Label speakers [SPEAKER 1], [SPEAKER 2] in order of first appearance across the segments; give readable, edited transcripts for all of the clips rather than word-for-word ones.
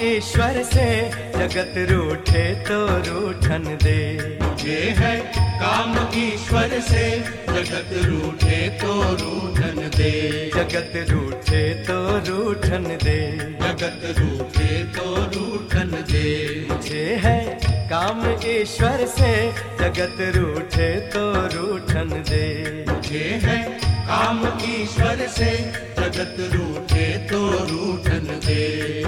[SPEAKER 1] ईश्वर से, जगत रूठे तो रूठन दे।
[SPEAKER 2] मुझे है काम ईश्वर से, जगत रूठे तो रूठन दे।
[SPEAKER 1] जगत रूठे तो रूठन दे।
[SPEAKER 2] जगत रूठे तो रूठन दे।
[SPEAKER 1] मुझे है काम ईश्वर से, जगत रूठे तो रूठन दे।
[SPEAKER 2] मुझे है काम ईश्वर से, जगत रूठे तो रूठन दे।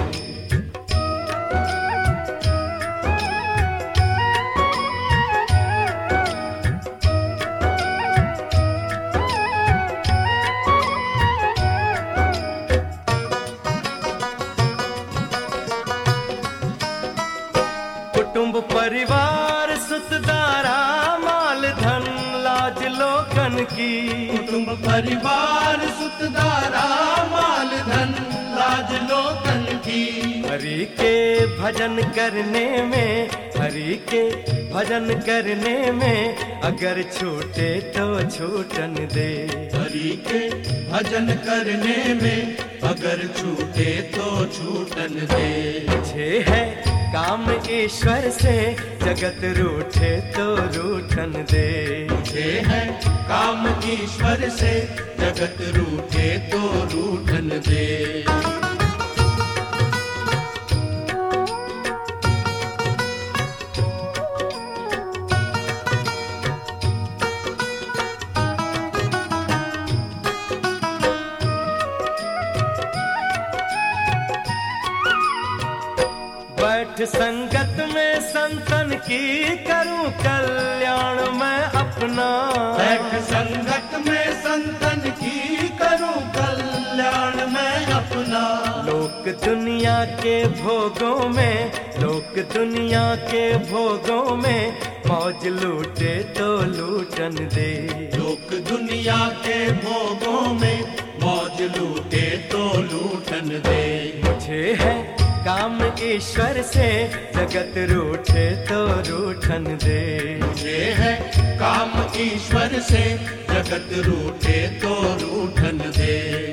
[SPEAKER 1] कुटुंब परिवार सुतदारा माल धन लाज लोकन की।
[SPEAKER 2] कुटुंब परिवार सुतदारा माल धन लाज लोकन की।
[SPEAKER 1] हरि के भजन करने में, हरि के भजन करने में अगर छूटे तो छूटन दे।
[SPEAKER 2] हरि के भजन करने में अगर छूटे तो छूटन दे।
[SPEAKER 1] मुझे है काम ईश्वर से, जगत रूठे तो रूठन दे।
[SPEAKER 2] मुझे है काम ईश्वर से, जगत रूठे तो रूठन दे।
[SPEAKER 1] बैठ संगत में संतन की, करूं कल्याण मैं अपना।
[SPEAKER 2] बैठ संगत में संतन की, करूं कल्याण मैं अपना।
[SPEAKER 1] लोक दुनिया के भोगों में, लोक दुनिया के भोगों में मौज लूटे तो लूटन दे।
[SPEAKER 2] लोक दुनिया के भोगों में मौज लूटे तो लूटन दे।
[SPEAKER 1] मुझे है काम ईश्वर से, जगत रूठे तो रूठन दे।
[SPEAKER 2] मुझे है काम ईश्वर से, जगत रूठे तो रूठन दे।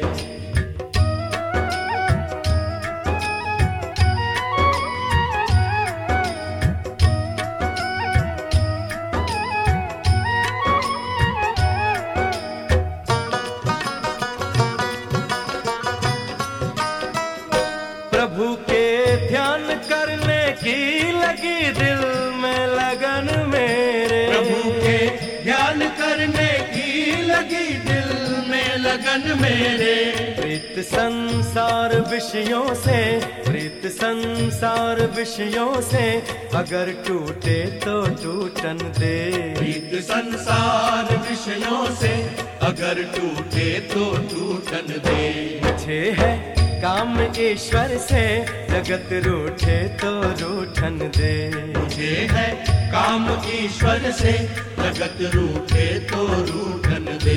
[SPEAKER 1] प्रभु के ध्यान करने की लगी दिल में लगन मेरे।
[SPEAKER 2] प्रभु के ध्यान करने की लगी दिल में लगन मेरे।
[SPEAKER 1] प्रीत संसार विषयों से, प्रीत संसार विषयों से अगर टूटे तो टूटन दे।
[SPEAKER 2] प्रीत संसार विषयों से अगर टूटे तो टूटन दे।
[SPEAKER 1] मुझे है काम ईश्वर से, जगत रूठे तो रूठन दे।
[SPEAKER 2] मुझे है काम ईश्वर से, जगत रूठे तो रूठन दे।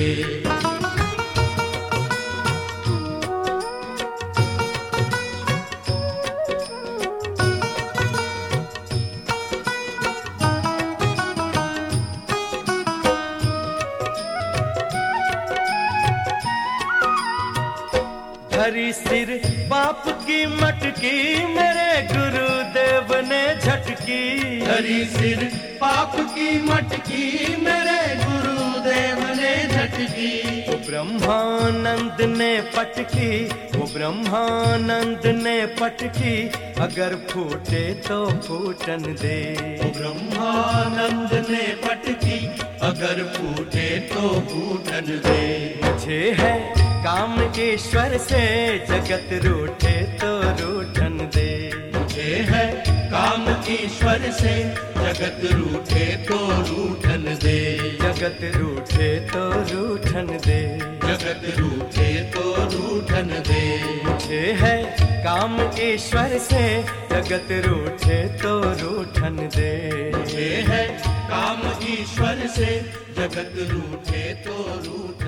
[SPEAKER 1] धरी सिर बाप की मटकी, मेरे गुरुदेव ने झटकी।
[SPEAKER 2] धरी सिर पाप की मटकी, मेरे गुरुदेव ने झटकी।
[SPEAKER 1] वो ब्रह्मानंद ने पटकी, वो ब्रह्मानंद ने पटकी अगर फूटे तो फूटन दे।
[SPEAKER 2] वो ब्रह्मानंद ने पटकी अगर फूटे तो फूटन दे।
[SPEAKER 1] मुझे है काम ईश्वर से, जगत रूठे तो रूठन दे।
[SPEAKER 2] मुझे है काम ईश्वर से, जगत रूठे तो रूठन दे।
[SPEAKER 1] जगत रूठे तो रूठन दे।
[SPEAKER 2] जगत रूठे तो रूठन दे।
[SPEAKER 1] मुझे है काम ईश्वर से, जगत रूठे तो रूठन दे।
[SPEAKER 2] मुझे है काम ईश्वर से, जगत रूठे तो रूठन